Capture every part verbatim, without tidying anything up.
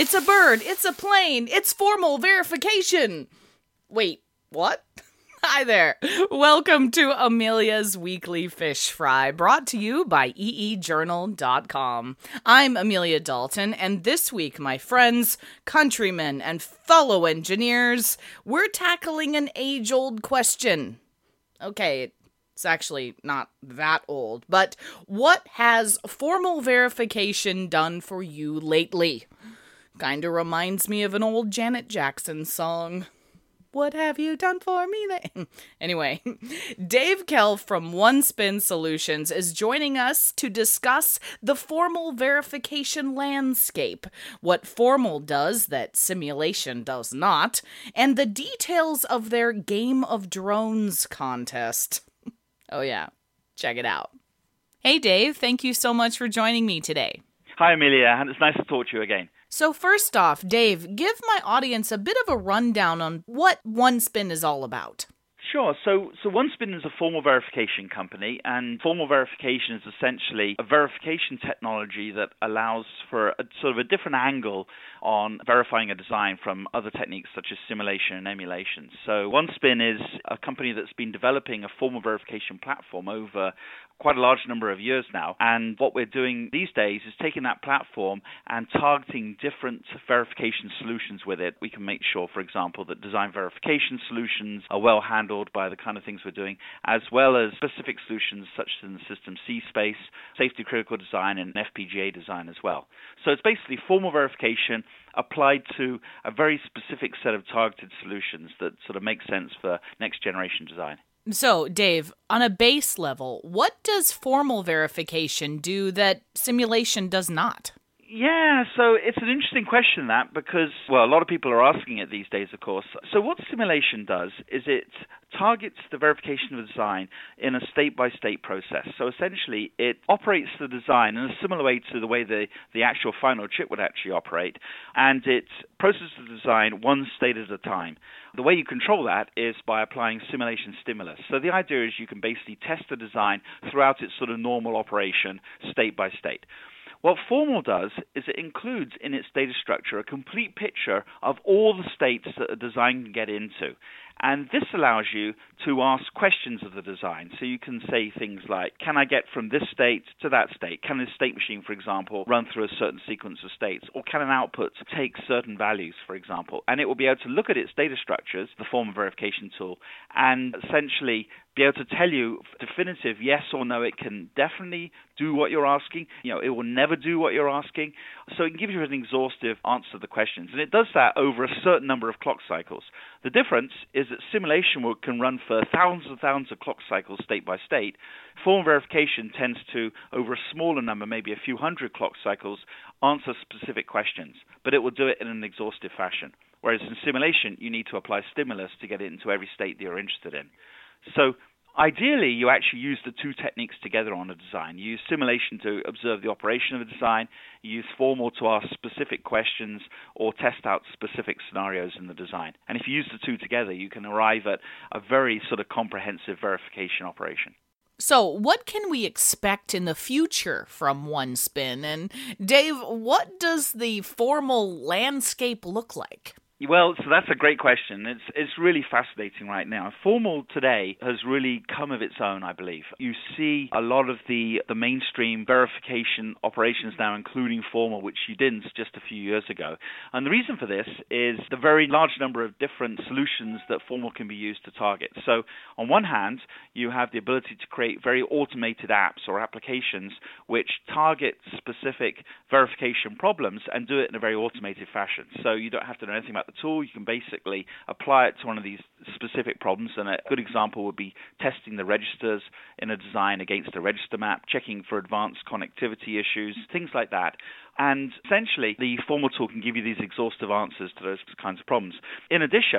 It's a bird. It's a plane. It's formal verification. Wait, what? Hi there. Welcome to Amelia's Weekly Fish Fry, brought to you by e e journal dot com. I'm Amelia Dalton, and this week, my friends, countrymen, and fellow engineers, we're tackling an age-old question. Okay, it's actually not that old, but what has formal verification done for you lately? Kinda reminds me of an old Janet Jackson song. What have you done for me? Th-? Anyway, Dave Kell from OneSpin Solutions is joining us to discuss the formal verification landscape, what formal does that simulation does not, and the details of their Game of Drones contest. Oh yeah, check it out. Hey Dave, thank you so much for joining me today. Hi Amelia, and it's nice to talk to you again. So first off, Dave, give my audience a bit of a rundown on what OneSpin is all about. Sure. So, so OneSpin is a formal verification company, and formal verification is essentially a verification technology that allows for a sort of a different angle on verifying a design from other techniques such as simulation and emulation. So OneSpin is a company that's been developing a formal verification platform over quite a large number of years now, and what we're doing these days is taking that platform and targeting different verification solutions with it. We can make sure, for example, that design verification solutions are well handled by the kind of things we're doing, as well as specific solutions such as in the System C space, safety critical design, and F P G A design as well. So it's basically formal verification applied to a very specific set of targeted solutions that sort of make sense for next generation design. So, Dave, on a base level, what does formal verification do that simulation does not? Yeah, so it's an interesting question, that, because, well, a lot of people are asking it these days, of course. So what simulation does is it targets the verification of the design in a state-by-state process. So essentially, it operates the design in a similar way to the way the, the actual final chip would actually operate, and it processes the design one state at a time. The way you control that is by applying simulation stimulus. So the idea is you can basically test the design throughout its sort of normal operation, state by state. What formal does is it includes in its data structure a complete picture of all the states that a design can get into. And this allows you to ask questions of the design. So you can say things like, can I get from this state to that state? Can this state machine, for example, run through a certain sequence of states? Or can an output take certain values, for example? And it will be able to look at its data structures, the formal verification tool, and essentially be able to tell you definitive yes or no. It can definitely do what you're asking. You know, it will never do what you're asking. So it can give you an exhaustive answer to the questions. And it does that over a certain number of clock cycles. The difference is that simulation work can run for thousands and thousands of clock cycles state by state. Formal verification tends to, over a smaller number, maybe a few hundred clock cycles, answer specific questions. But it will do it in an exhaustive fashion. Whereas in simulation, you need to apply stimulus to get it into every state that you're interested in. So ideally, you actually use the two techniques together on a design. You use simulation to observe the operation of a design. You use formal to ask specific questions or test out specific scenarios in the design. And if you use the two together, you can arrive at a very sort of comprehensive verification operation. So what can we expect in the future from OneSpin? And Dave, what does the formal landscape look like? Well, so that's a great question. It's it's really fascinating right now. Formal today has really come of its own, I believe. You see a lot of the, the mainstream verification operations now, including formal, which you didn't just a few years ago. And the reason for this is the very large number of different solutions that formal can be used to target. So on one hand, you have the ability to create very automated apps or applications which target specific verification problems and do it in a very automated fashion. So you don't have to know anything about the tool. You can basically apply it to one of these specific problems, and a good example would be testing the registers in a design against a register map, checking for advanced connectivity issues, things like that. And essentially, the formal tool can give you these exhaustive answers to those kinds of problems. In addition,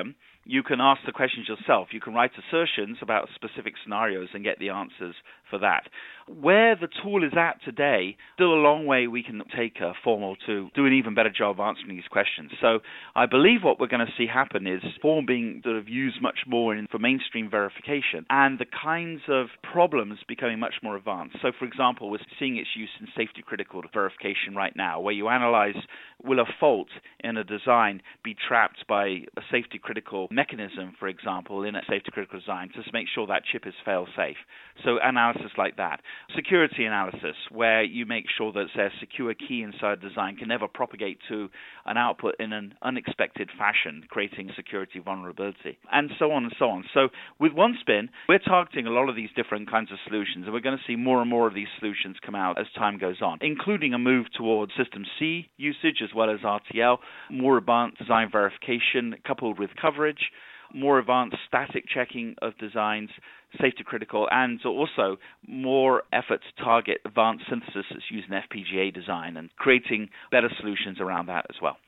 you can ask the questions yourself. You can write assertions about specific scenarios and get the answers for that. Where the tool is at today, still a long way we can take uh, Formal to do an even better job answering these questions. So I believe what we're going to see happen is Formal being sort of used much more in, for mainstream verification, and the kinds of problems becoming much more advanced. So, for example, we're seeing its use in safety-critical verification right now, where you analyze, will a fault in a design be trapped by a safety-critical mechanism, for example, in a safety-critical design, to make sure that chip is fail-safe. So analysis like that. Security analysis, where you make sure that a secure key inside a design can never propagate to an output in an unexpected fashion, creating security vulnerability, and so on and so on. So with OneSpin, we're targeting a lot of these different kinds of solutions, and we're going to see more and more of these solutions come out as time goes on, including a move towards System C usage as well as R T L, more advanced design verification coupled with coverage, more advanced static checking of designs, safety critical, and also more effort to target advanced synthesis that's using F P G A design and creating better solutions around that as well.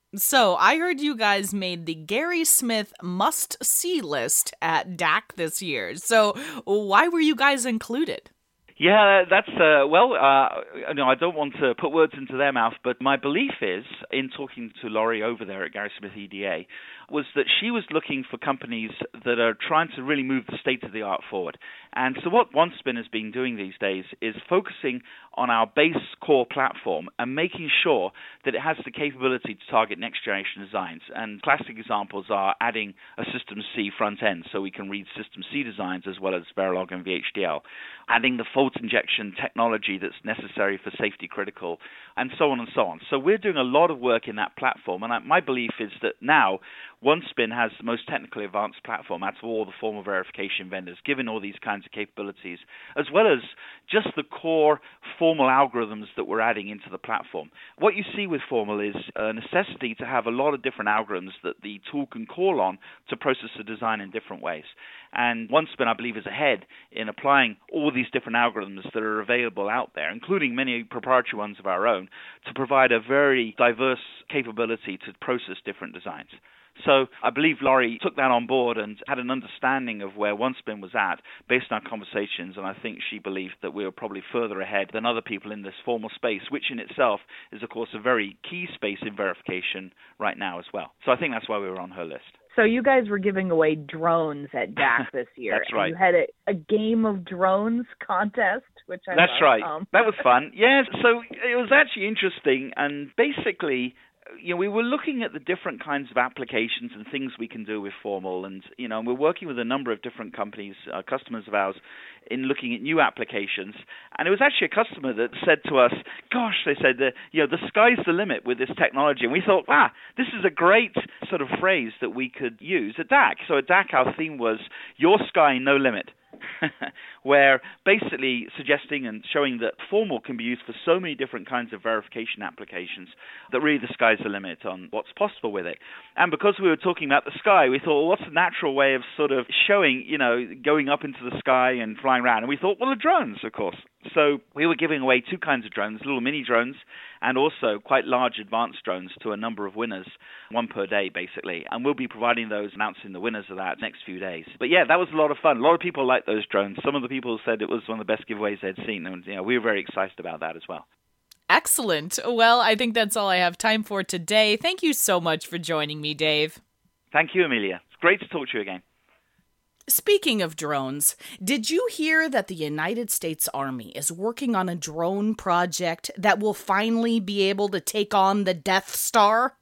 So I heard you guys made the Gary Smith must-see list at D A C this year. So why were you guys included? Yeah, that's, uh, well, uh, no, I don't want to put words into their mouth, but my belief is, in talking to Laurie over there at Gary Smith E D A, was that she was looking for companies that are trying to really move the state-of-the-art forward. And so what OneSpin has been doing these days is focusing on our base core platform and making sure that it has the capability to target next-generation designs. And classic examples are adding a System C front end so we can read System C designs as well as Verilog and V H D L, adding the fault injection technology that's necessary for safety critical, and so on and so on. So we're doing a lot of work in that platform, and my belief is that now OneSpin has the most technically advanced platform out of all the formal verification vendors, given all these kinds of capabilities, as well as just the core formal algorithms that we're adding into the platform. What you see with Formal is a necessity to have a lot of different algorithms that the tool can call on to process the design in different ways. And OneSpin, I believe, is ahead in applying all these different algorithms that are available out there, including many proprietary ones of our own, to provide a very diverse capability to process different designs. So I believe Laurie took that on board and had an understanding of where OneSpin was at based on our conversations, and I think she believed that we were probably further ahead than other people in this formal space, which in itself is, of course, a very key space in verification right now as well. So I think that's why we were on her list. So you guys were giving away drones at D A C this year. That's right. And you had a, a game of drones contest, which I That's love. right. Um, that was fun. Yeah, so it was actually interesting, and basically, you know, we were looking at the different kinds of applications and things we can do with Formal, and you know, we're working with a number of different companies, uh, customers of ours, in looking at new applications. And it was actually a customer that said to us, "Gosh," they said, the, "you know, the sky's the limit with this technology." And we thought, "Wow, this is a great sort of phrase that we could use at D A C." So at D A C, our theme was "Your Sky, No Limit." Where basically suggesting and showing that Formal can be used for so many different kinds of verification applications that really the sky's the limit on what's possible with it. And because we were talking about the sky, we thought, well, what's a natural way of sort of showing, you know, going up into the sky and flying around? And we thought, well, the drones, of course. So we were giving away two kinds of drones, little mini drones and also quite large advanced drones to a number of winners, one per day basically. And we'll be providing those, announcing the winners of that next few days. But yeah, that was a lot of fun. A lot of people liked those drones. Some of the people said it was one of the best giveaways they'd seen. And you know, we were very excited about that as well. Excellent. Well, I think that's all I have time for today. Thank you so much for joining me, Dave. Thank you, Amelia. It's great to talk to you again. Speaking of drones, did you hear that the United States Army is working on a drone project that will finally be able to take on the Death Star?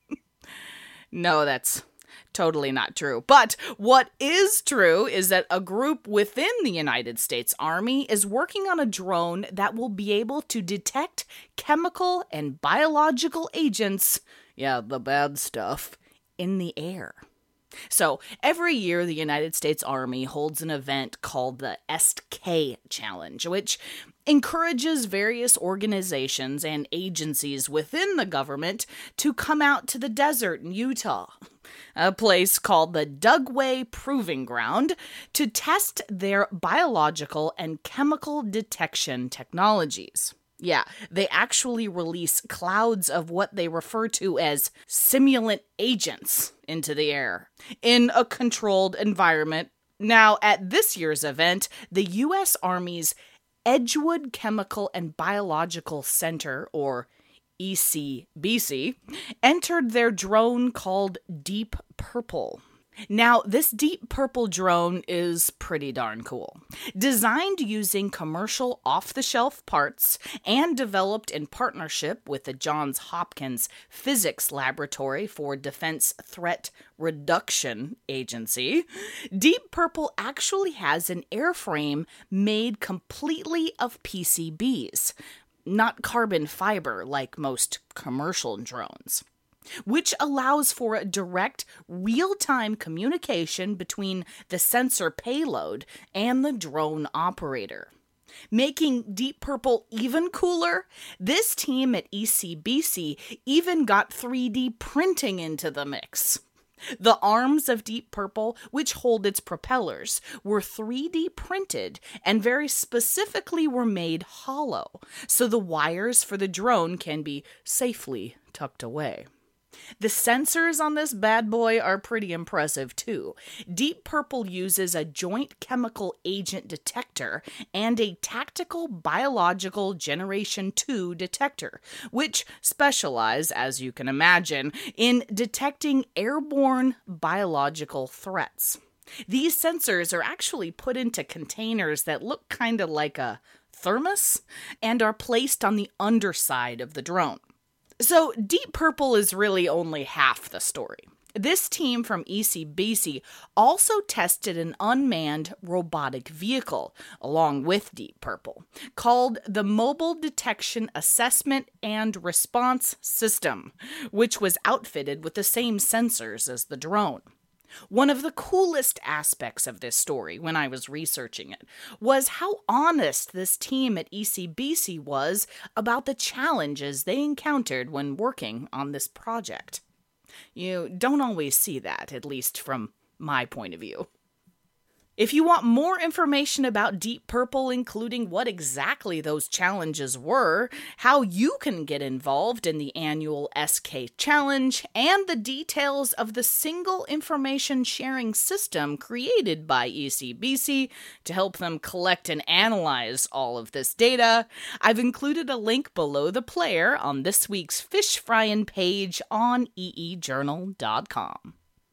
No, that's totally not true. But what is true is that a group within the United States Army is working on a drone that will be able to detect chemical and biological agents, yeah, the bad stuff, in the air. So every year, the United States Army holds an event called the S K Challenge, which encourages various organizations and agencies within the government to come out to the desert in Utah, a place called the Dugway Proving Ground, to test their biological and chemical detection technologies. Yeah, they actually release clouds of what they refer to as simulant agents into the air in a controlled environment. Now, at this year's event, the U S Army's Edgewood Chemical and Biological Center, or E C B C, entered their drone called Deep Purple. Now, this Deep Purple drone is pretty darn cool. Designed using commercial off-the-shelf parts and developed in partnership with the Johns Hopkins Physics Laboratory for Defense Threat Reduction Agency, Deep Purple actually has an airframe made completely of P C Bs, not carbon fiber like most commercial drones, which allows for a direct, real-time communication between the sensor payload and the drone operator. Making Deep Purple even cooler, this team at E C B C even got three D printing into the mix. The arms of Deep Purple, which hold its propellers, were three D printed and very specifically were made hollow, so the wires for the drone can be safely tucked away. The sensors on this bad boy are pretty impressive too. Deep Purple uses a joint chemical agent detector and a tactical biological generation two detector, which specialize, as you can imagine, in detecting airborne biological threats. These sensors are actually put into containers that look kind of like a thermos and are placed on the underside of the drone. So Deep Purple is really only half the story. This team from E C B C also tested an unmanned robotic vehicle along with Deep Purple called the Mobile Detection Assessment and Response System, which was outfitted with the same sensors as the drone. One of the coolest aspects of this story when I was researching it was how honest this team at E C B C was about the challenges they encountered when working on this project. You don't always see that, at least from my point of view. If you want more information about Deep Purple, including what exactly those challenges were, how you can get involved in the annual S K Challenge, and the details of the single information sharing system created by E C B C to help them collect and analyze all of this data, I've included a link below the player on this week's Fish Fryin' page on e e journal dot com.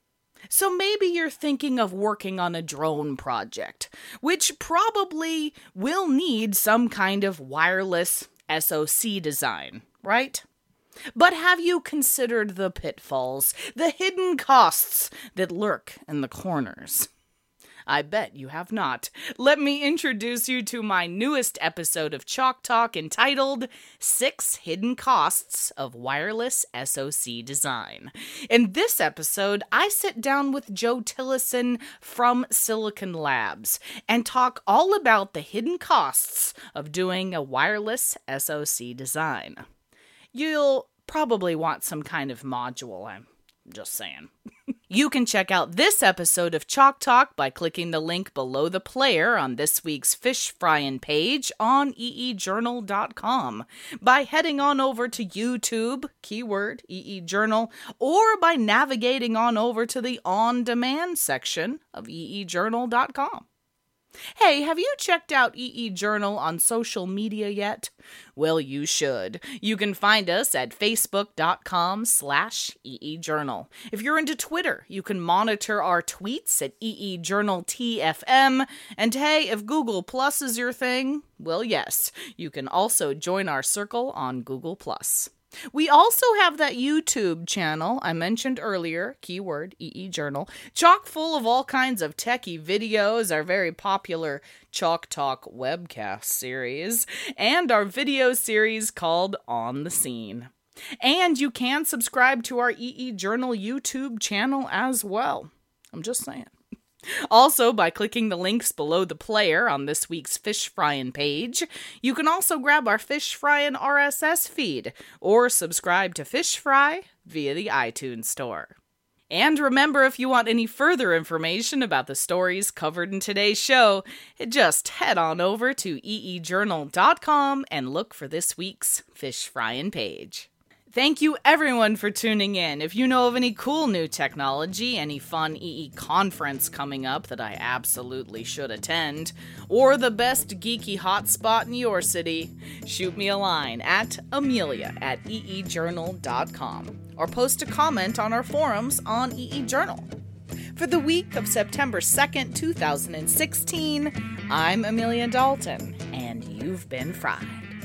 So maybe you're thinking of working on a drone project, which probably will need some kind of wireless S O C design, right? But have you considered the pitfalls, the hidden costs that lurk in the corners? I bet you have not. Let me introduce you to my newest episode of Chalk Talk entitled Six Hidden Costs of Wireless S O C Design. In this episode, I sit down with Joe Tillison from Silicon Labs and talk all about the hidden costs of doing a wireless S O C design. You'll probably want some kind of module, I'm just saying. You can check out this episode of Chalk Talk by clicking the link below the player on this week's Fish Fryin' page on e e journal dot com, by heading on over to YouTube, keyword E E Journal, or by navigating on over to the on-demand section of e e journal dot com. Hey, have you checked out E E Journal on social media yet? Well, you should. You can find us at facebook.com slash eejournal. If you're into Twitter, you can monitor our tweets at eejournaltfm. And hey, if Google Plus is your thing, well, yes, you can also join our circle on Google Plus. We also have that YouTube channel I mentioned earlier, keyword E E Journal, chock full of all kinds of techie videos, our very popular Chalk Talk webcast series, and our video series called On the Scene. And you can subscribe to our E E Journal YouTube channel as well. I'm just saying. Also, by clicking the links below the player on this week's Fish Fryin' page, you can also grab our Fish Fryin' R S S feed or subscribe to Fish Fry via the iTunes Store. And remember, if you want any further information about the stories covered in today's show, just head on over to e e journal dot com and look for this week's Fish Fryin' page. Thank you everyone for tuning in. If you know of any cool new technology, any fun E E conference coming up that I absolutely should attend, or the best geeky hotspot in your city, shoot me a line at Amelia at e e journal dot com or post a comment on our forums on E E Journal. For the week of September second, two thousand sixteen, I'm Amelia Dalton, and you've been fried.